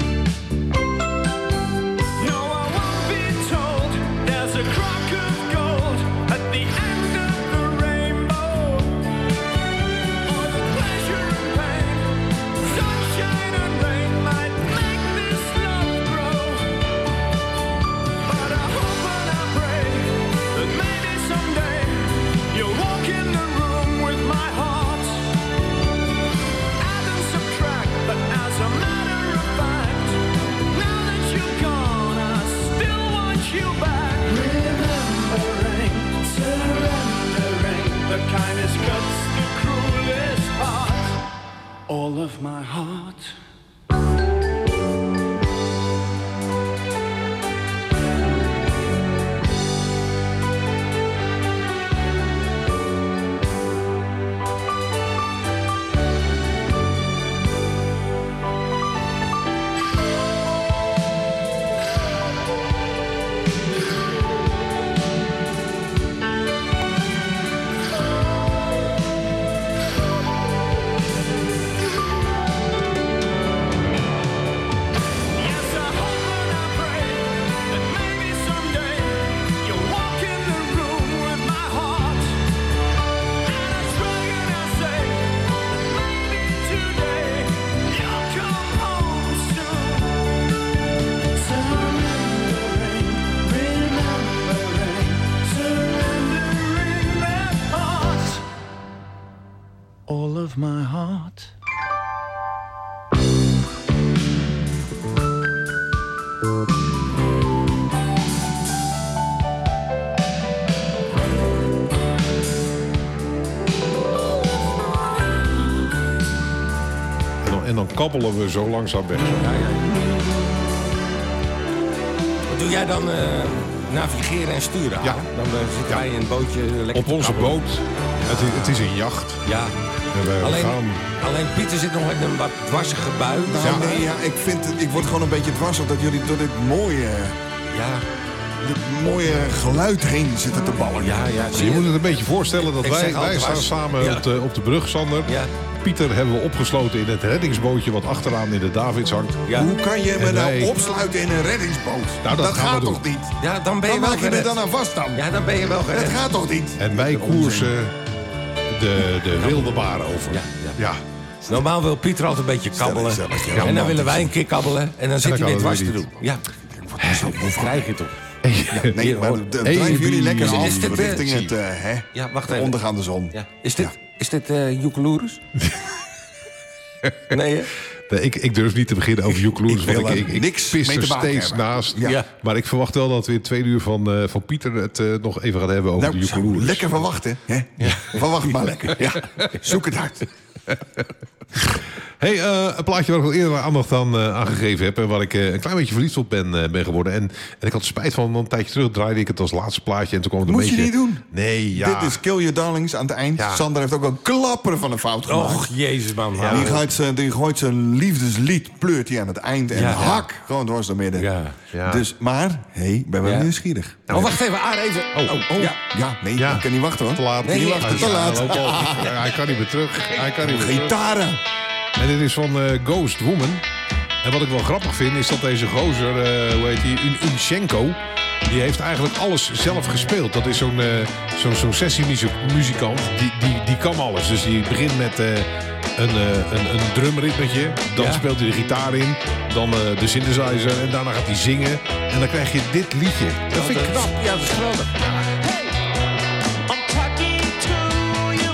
No, I won't be told there's a crock of gold at the end of the rainbow. Or the pleasure and pain, sunshine and rain might make this love grow. But I hope and I pray that maybe someday you'll walk in the room with my heart. Add and subtract, but as a matter of fact, now that you're gone, I still want you back. Remembering, surrendering, the kindest cuts the cruelest part. All of my heart. Yes, I hope and I pray that maybe someday you'll walk in the room with my heart. And I shrug and I say that maybe today you'll come home soon. Surrendering, remembering, surrendering that heart. All of my heart. En dan, en dan kabbelen we zo langzaam weg. Ja, ja. Wat doe jij dan? eh, navigeren en sturen? Ja. Alan? Dan eh, zitten wij in een bootje lekker Op te onze kabbelen. boot. Het is, het is een jacht. Ja. En we Alleen, gaan... alleen Pieter zit nog in een wat dwarsige bui. Nou, nee, ja, ik, vind het, ik word gewoon een beetje dwars dat jullie door dit mooie, Ja, dit mooie geluid heen zitten te ballen. ja, ja. Zie Je moet het een beetje voorstellen dat Ik wij, zeg al wij dwars. staan samen Ja. op, de, op de brug, Sander. Ja. Pieter hebben we opgesloten in het reddingsbootje wat achteraan in de Davids hangt. Ja. Hoe kan je me En nou wij- opsluiten in een reddingsboot? Nou, dat gaan gaat we toch doen. niet? Ja, dan ben je Dan wel maak je me gered. dan aan vast dan. Ja, dan ben je wel gered. Dat gaat toch niet? En wij koersen de, de wilde baren over. Ja, ja. ja. Normaal wil Pieter altijd een beetje kabbelen. Stel eens, stel eens, en dan romantisch. willen wij een keer kabbelen. En dan zit dan hij weer kan dwars het te weer doen. Ja. Hoe krijg je toch? Nee, maar hoor. d- Hey, drijven jullie wie- lekker Is- af is dit, eh, richting zie- het, eh, hè, Ja, wacht de even. ondergaande zon. Ja. Is dit, Is dit uh, Joekeloerus? Nee, hè? Nee, ik, ik durf niet te beginnen over Joekeloerus. Ik wil want ik, er ik, ik niks pis mee er te maken steeds hebben. naast. Ja. Ja. Maar ik verwacht wel dat we in twee uur van, uh, van Pieter het uh, nog even gaan hebben over Nou, de zo, Joekeloerus. lekker verwachten. Hè? Ja. Verwacht maar lekker. Ja. Zoek het uit. Hey, uh, een plaatje waar ik al eerder aandacht aan uh, aangegeven heb... en waar ik uh, een klein beetje verliefd op ben, uh, ben geworden. En, en ik had spijt van, want een tijdje terug draaide ik het als laatste plaatje... en toen kwam het een Moet je beetje... niet doen. Nee, ja. Dit is Kill Your Darlings aan het eind. Ja. Sander heeft ook een klapper van een fout gemaakt. Och, jezus man. Ja. Die gooit zijn, die gooit zijn liefdeslied, pleurt hij aan het eind... en Ja. hak, gewoon dwars door midden. Ja. Ja. Dus, maar, hé, hey, ik ben wel Ja. nieuwsgierig. Oh, wacht even. Aar, even. Oh, Oh, Ja. ja, nee, Ja. ik kan niet wachten, hoor. Te laat. Nee, niet wachten, te Ja, laat. loop op. Ja, hij kan niet meer terug. Hij kan niet meer terug. Gitaren. En dit is van uh, Ghost Woman. En wat ik wel grappig vind, is dat deze gozer, uh, hoe heet die, Un Unchenko... die heeft eigenlijk alles zelf gespeeld. Dat is zo'n uh, zo'n zo'n sessiemuzikant, die, die, die kan alles. Dus die begint met uh, een, uh, een, een drumritmetje. Dan Ja. speelt hij de gitaar in. Dan uh, de synthesizer. En daarna gaat hij zingen. En dan krijg je dit liedje. Dat vind ik knap. Ja, dat is geweldig. I'm talking to you.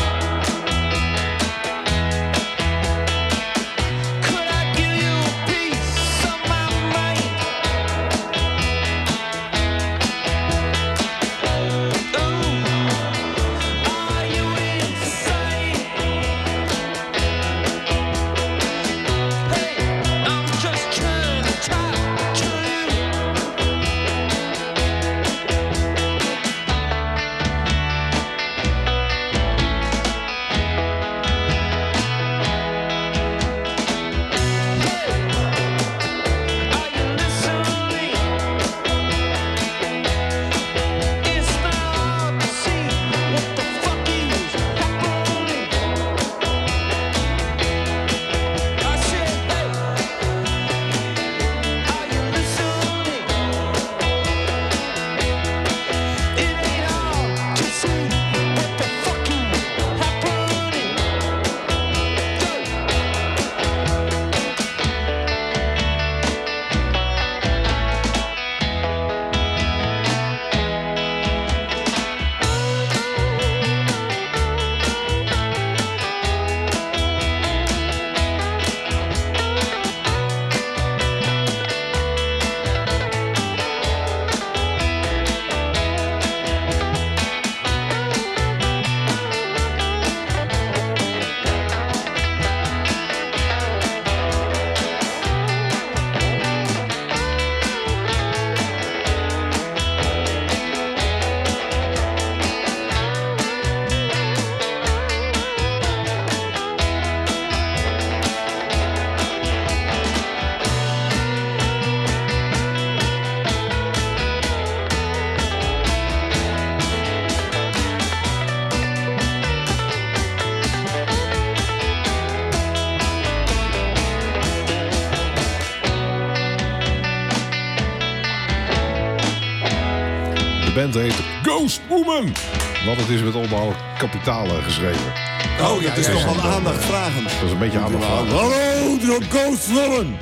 Could I give you a piece of my mind? Ooh, are you insane? Hey, I'm just trying to talk to you. Are you listening? It's not hard to see what the fuck is happening. I said, hey, are you listening? It ain't hard to see what the fuck is happening. De band heet Ghost Woman. Want het is met allemaal kapitalen geschreven. Oh, dat is ja, toch ja. wel aandachtvragend. Dat is een beetje aandacht. Hallo, de Ghost Woman.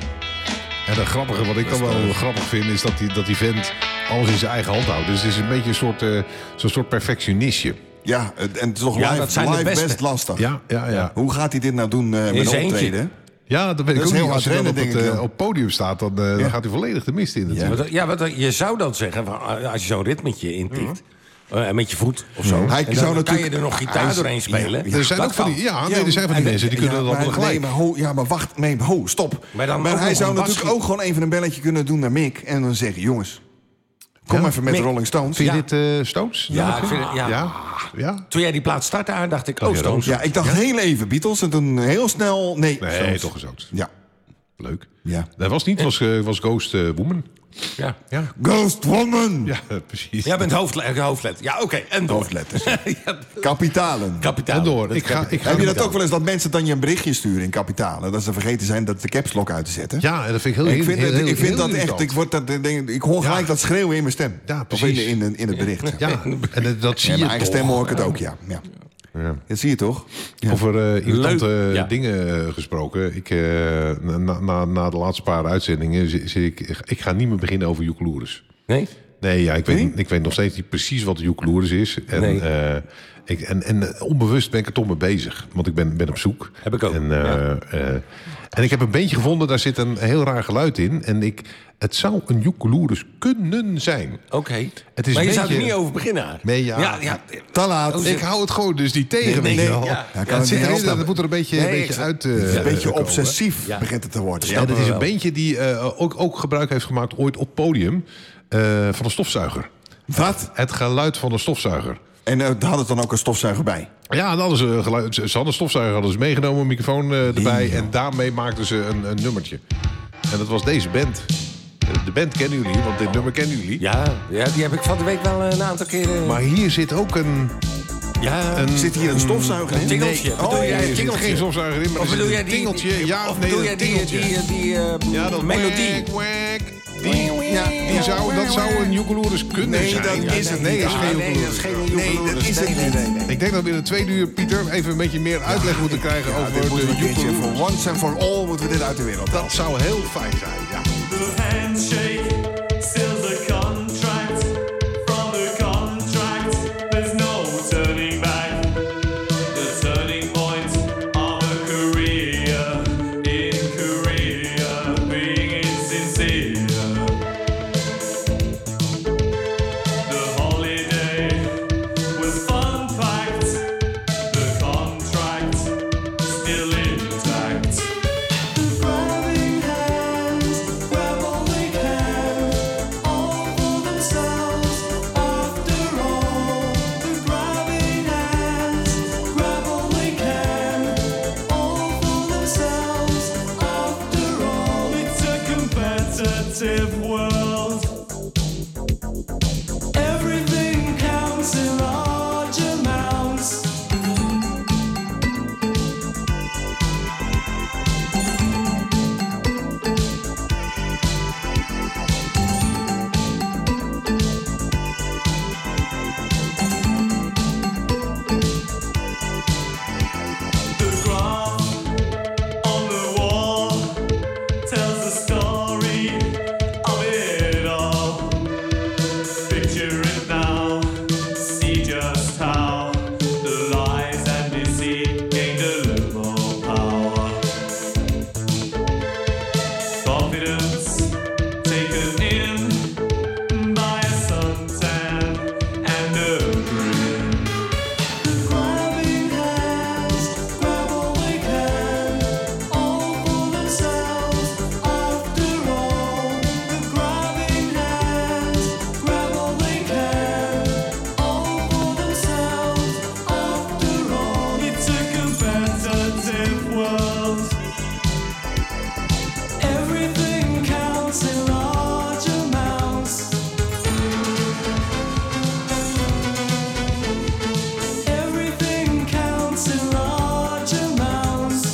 En het grappige, wat ik dan wel grappig vind, is dat die, dat die vent alles in zijn eigen hand houdt. Dus het is een beetje een soort, uh, zo'n soort perfectionistje. Ja, en het is toch Ja, live, dat zijn de live beste. best lastig. Ja, ja, ja. Hoe gaat hij dit nou doen uh, met zijn eentje. optreden? Ja, dat weet ik Dat is ook heel niet. Als hij hard dan op rennen, het, denk ik uh, dan. op het podium staat, dan, uh, Ja. dan gaat hij volledig de mist in natuurlijk. Wat- Ja, wat, je zou dan zeggen, van, uh, als je zo'n ritmetje intikt... uh, met je voet of zo... Hij en dan zou kan natuurlijk- je er nog hij gitaar is- doorheen spelen. Ja, Er zijn Dat ook van die, kan. ja, nee, er zijn van die en- mensen die kunnen ja, dat maar, allemaal gelijk. Nee, maar, ho, ja, maar wacht, nee, ho, stop. Maar dan maar ook hij nog zou een natuurlijk basje. ook gewoon even een belletje kunnen doen naar Mick... en dan zeggen, jongens, kom Ja, even met Mick. de Rolling Stones. Vind je Ja. dit uh, Stones? Ja, ik vind het- ja. ja. Ja? Toen jij die plaat startte aan, dacht ik... Oh, Oh, ja, Stones. Ja, ik dacht heel even Beatles en toen heel snel... Nee, Nee, Stones. toch Stones. Ja, Leuk. ja. Dat was niet, was, uh, was Ghost uh, Woman. Ja. Ja, Ghost Woman. ja precies. Jij bent hoofdletter. hoofdletter. Ja, oké. En door. Hoofdletters. ja, Kapitalen. kapitaal. En door. Ik ga, ik ga Heb je dat ook wel eens dat mensen dan je een berichtje sturen in kapitalen? Dat ze vergeten zijn dat de caps lock uit te zetten? Ja, en dat vind ik heel Ik vind, heel, het- heel, ik vind heel dat echt, irritant. ik, word dat, ik denk- ik hoor gelijk Ja. dat schreeuwen in mijn stem. Ja, Of precies. in, in, in het bericht. Ja, en dat, dat zie In je mijn eigen toch. stem hoor ik het ook, ja. ja. Ja. Dat zie je toch? Ja. Over uh, irritante Leuk. Ja. dingen uh, gesproken. Ik, uh, na, na, na de laatste paar uitzendingen zit zit ik... Ik ga niet meer beginnen over Joekeloerus. Nee? Nee, ja, ik weet, Nee? ik weet nog steeds niet precies wat de Joekeloeris is. En, Nee. eh, ik, en, en onbewust ben ik er toch mee bezig. Want ik ben, ben op zoek. Heb ik ook, En, eh, ja. eh, en ik heb een beentje gevonden, daar zit een heel raar geluid in. En ik, het zou een Joekeloeris kunnen zijn. Oké. Okay. Het is Maar je een zou er beetje- niet over beginnen, Aard. Nee, ja. Ja, ja. Te laat. Ik hou het gewoon dus niet tegen. Nee, weet nee, je wel. ja. Ja, Ja, kan het het zit niet erin, helpen. dat moet er een beetje, Nee, een ik beetje snap- uit. eh, Het is een beetje komen. obsessief Ja. begint het te worden. Ja, dat is een wel. beentje die eh, ook, ook gebruik heeft gemaakt ooit op podium eh, van een stofzuiger. Wat? Het geluid van een stofzuiger. En uh, hadden het dan ook een stofzuiger bij? Ja, dan hadden ze, geluid, ze hadden een stofzuiger hadden ze meegenomen, een microfoon eh, erbij. En daarmee maakten ze een, een nummertje. En dat was deze band. De band kennen jullie, want dit nummer kennen jullie. Ja, ja, die heb ik van de week wel een aantal keren... Maar hier zit ook een... ja, een Zit hier een stofzuiger in? Een tingeltje. Nee, Bedoel oh, jij er een zit tingeltje? geen stofzuiger in, maar Of er zit bedoel een jij die... tingeltje. Ja, of nee, bedoel een jij die, tingeltje. die, die, die eh, Ja, dat melodie? whack, whack. Die, ja, die zou, dat zou een Joekeloeris kunnen Nee, zijn. dat is het Nee, niet. dat is Ah, geen nee, dat is Joekeloeris. geen Nee, Joekeloeris. dat is het Nee, niet. nee, nee. Ik denk dat we in de tweede uur, Pieter, even een beetje meer uitleg moeten krijgen Ja, over dit moeten we de een keertje Joekeloeris. voor once and for all moeten we dit uit de wereld halen. Dat zou heel fijn zijn, ja. The handshake seals the contract. From the contract, there's no turning back. The turning point of a career in Korea, being insincere. The holiday was fun packed. The contract still intact. Grabbing hands, grab all they can, all for themselves. After all, the grabbing hands, grab all they can, all for themselves. After all, it's a competitive world. Everything counts in large amounts. The graph on the wall tells the story of it all. Picture it now, see just how the lies and deceit gained a little more power. Confidence taken in by a suntan and a grin. Grabbing hands, grab all they can, all for themselves. After all, the grabbing hands, grab all they can, all for themselves. After all, it's a competitive world. Everything counts in large amounts. Everything counts in large amounts.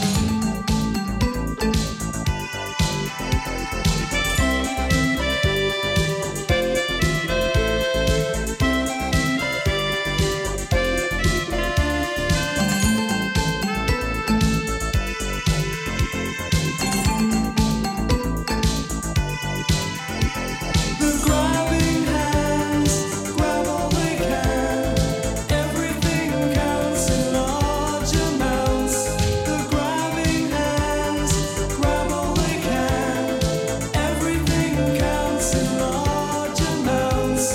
The grabbing hands, grab all they can. Everything counts in large amounts. The grabbing hands, grab all they can. Everything counts in large amounts.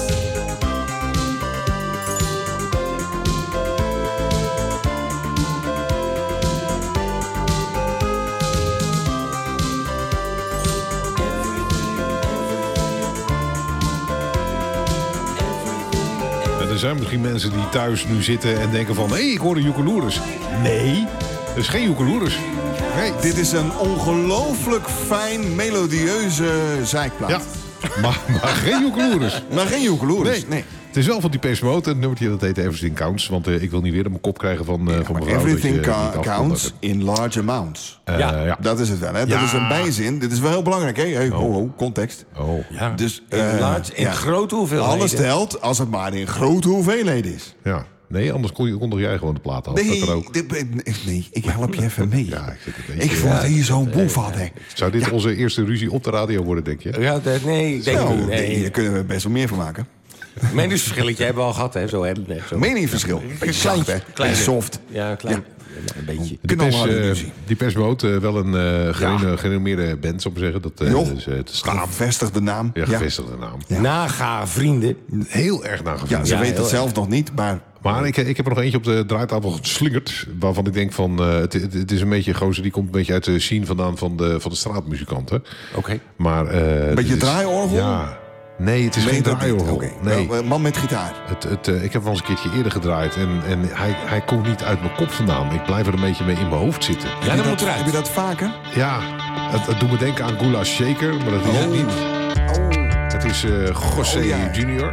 En er zijn misschien mensen die thuis nu zitten en denken van... hé, hey, ik hoor een Joekeloeris. Nee, dat is geen Joekeloeris. Nee, dit Dit is een ongelooflijk fijn, melodieuze zeikplaat. Ja, maar, maar geen Joekeloeris. Maar geen Joekeloeris. Nee. Het is wel van die Pace Mode. Het nummertje dat heet Everything Counts. Want uh, ik wil niet weer op mijn kop krijgen van, uh, Ja, van maar mevrouw. everything dat je ca- niet af kon counts pakken. in large amounts. Uh, Ja. ja. Dat is het wel, hè? Dat Ja. is een bijzin. Dit is wel heel belangrijk, hè? Hey, ho, ho, context. Oh. Ja, Dus, in, eh, large, in ja. grote hoeveelheden. Alles telt als het maar in grote hoeveelheden is. Ja. Nee, anders kon je, kondig jij gewoon de plaat af. Nee, dat er ook. dit- nee, ik help je even mee. Ja, ik, zit een beetje, Ik vond ja, hier zo'n boel van. hè. Zou dit onze eerste ruzie op de radio worden, denk je? Ja, dat, nee, ik denk Nou, niet. nee, Nee. daar kunnen we best wel meer van maken. Meningsverschilletje hebben we al gehad, hè? Zo hebben we zo. Meningsverschil. Beetje zacht, hè? Klein. En soft. Ja, klein. Een beetje. Die Kunnen pers, allemaal eh, ruzie. die persboot, uh, wel een uh, geren- gerenommeerde band, zou ik maar zeggen. Dat uh, Joh, is uh, te staan. gevestigde naam. Ja, gevestigde naam. Ja. Naga, vrienden. Heel erg nagevoerd. Ja, ze Ja, weten heel het zelf nog niet, maar... Maar ik, ik heb er nog eentje op de draaitafel geslingerd. Waarvan ik denk van, uh, het, het, het is een beetje een gozer, die komt een beetje uit de scene vandaan van de, van de straatmuzikanten. Oké. Okay. Maar, uh, Een beetje is, draaiorgel? Ja. Nee, het is Nee, geen dat niet. draaiorgel. Oké. Nee. Wel, man met gitaar. Het, het, uh, ik heb wel eens een keertje eerder gedraaid. En, en hij, hij komt niet uit mijn kop vandaan. Ik blijf er een beetje mee in mijn hoofd zitten. Ja, Heb dat je moet eruit. Heb je dat vaker? Ja, het, het doet me denken aan Gula Shaker. Maar dat is Oh. het niet. Oh. Het is uh, José Oh, ja. Junior.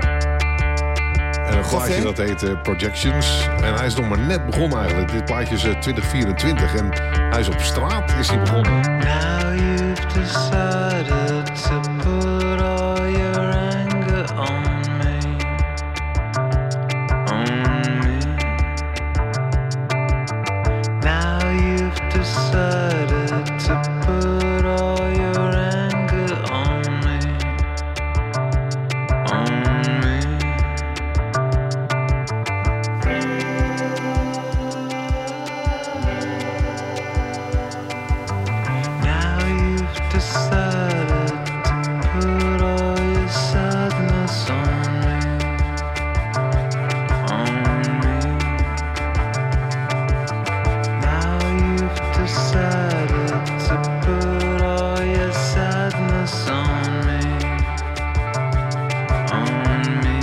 En een plaatje José? dat heet uh, Projections. En hij is nog maar net begonnen eigenlijk. Dit plaatje is uh, twintig vierentwintig. En hij is op straat is hij begonnen. Now you've decided to put all your anger on me, on me. Now you've decided to put all your anger on me, on me. Now you've decided to put all your sadness on me, on me. Now you've decided to put all your sadness on me, on me.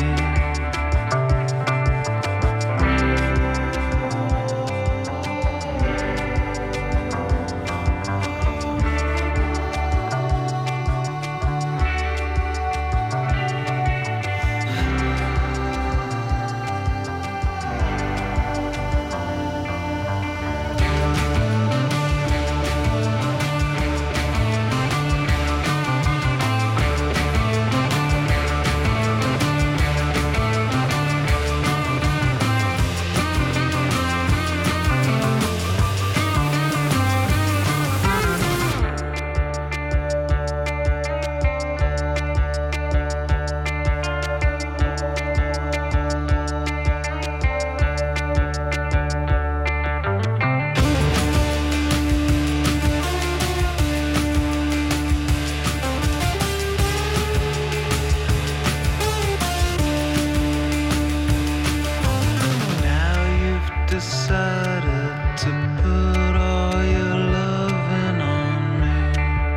Now you've decided to put all your loving on me,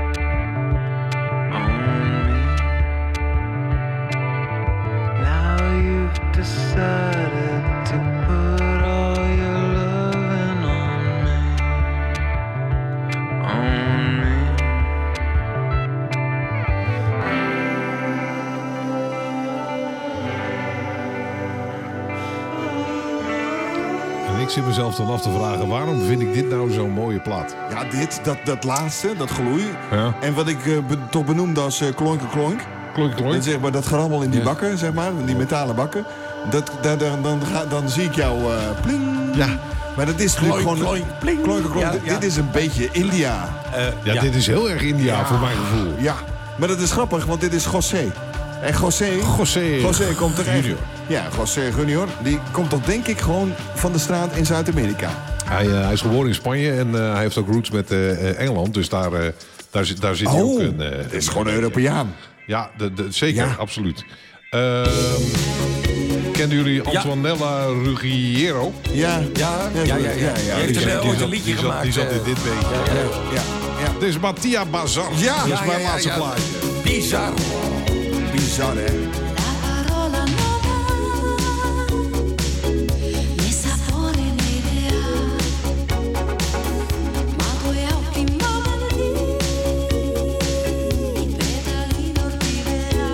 on me. Now you've decided to put all your loving on me, on me. En ik zit mezelf dan af te vragen, waarom vind ik dit nou zo'n mooie plaat? Ja, dit, dat, dat laatste, dat gloei. Ja. En wat ik uh, be- toch benoemde als uh, klonken klonk. Klonk, klonk. Dat, zeg maar, dat gerammel in die Ja. bakken, zeg maar, die metalen bakken. Dat, dat, dan, dan, ga, dan zie ik jou uh, pling. Ja. Maar dat is natuurlijk Kloink, gewoon... kloink, pling. Klonken klonk. Ja, Dit- ja. Dit is een beetje India. Ja, dit is heel erg India voor mijn gevoel. Ja, maar dat is grappig, want dit is José. En José... José José komt er echt... Junior. Ja, José Junior. Die komt toch denk ik gewoon van de straat in Zuid-Amerika. Hij, uh, hij is geboren in Spanje en uh, hij heeft ook roots met uh, Engeland. Dus daar, uh, daar, zit, daar zit hij ook een... Uh, Het is gewoon een Europeaan. Ja, de, de, zeker, Ja. absoluut. Uh, kenden jullie Antoinella Ruggiero? Ja, Ja, ja, ja. ja. Die heeft Die er zat- ooit die een liedje zat- die gemaakt. zat in eh, dit beetje. Ja, ja. ja, ja. Dit is Mattia Bazar. Ja, dat is ja, mijn ja, laatste ja. plaatje. Bizar. Bizar, hè? La parola nuova, né sapore né idea, ma tuoi occhi morbidi, petali d'orchidea.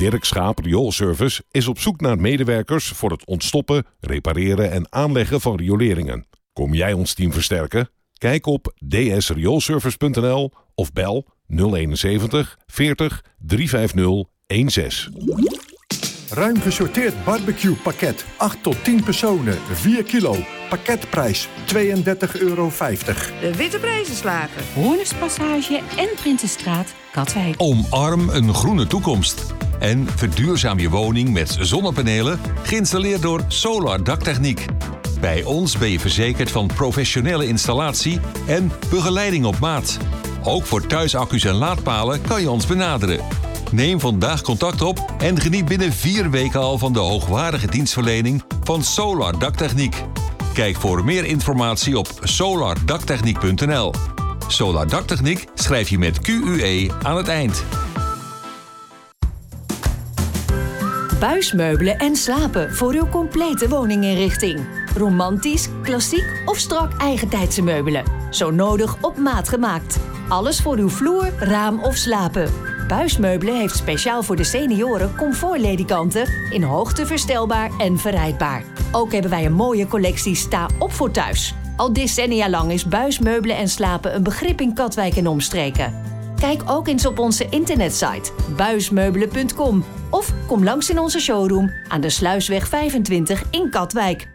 Werkschaap Rioolservice is op zoek naar medewerkers voor het ontstoppen, repareren en aanleggen van rioleringen. Kom jij ons team versterken? Kijk op d s rioolservice punt n l of bel nul eenenzeventig veertig driehonderdvijftig zestien. Ruim gesorteerd barbecue pakket. acht tot tien personen, vier kilo. Pakketprijs tweeëndertig euro vijftig. De Witte Prijzenslager. Hoornerspassage en Prinsenstraat, Katwijk. Omarm een groene toekomst. En verduurzaam je woning met zonnepanelen, geïnstalleerd door Solar Daktechniek. Bij ons ben je verzekerd van professionele installatie en begeleiding op maat. Ook voor thuisaccu's en laadpalen kan je ons benaderen. Neem vandaag contact op en geniet binnen vier weken al van de hoogwaardige dienstverlening van Solar Daktechniek. Kijk voor meer informatie op solar daktechniek punt n l. Solar Daktechniek schrijf je met Q U E aan het eind. Buismeubelen en slapen voor uw complete woninginrichting. Romantisch, klassiek of strak eigentijdse meubelen. Zo nodig op maat gemaakt. Alles voor uw vloer, raam of slapen. Buismeubelen heeft speciaal voor de senioren comfortledikanten in hoogte verstelbaar en verrijdbaar. Ook hebben wij een mooie collectie Sta op voor thuis. Al decennia lang is buismeubelen en slapen een begrip in Katwijk en omstreken. Kijk ook eens op onze internetsite buismeubelen punt com of kom langs in onze showroom aan de Sluisweg vijfentwintig in Katwijk.